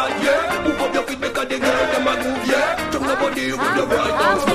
that, yeah. Move up your feet because the girl them a move, yeah. Jump nobody with the right arms.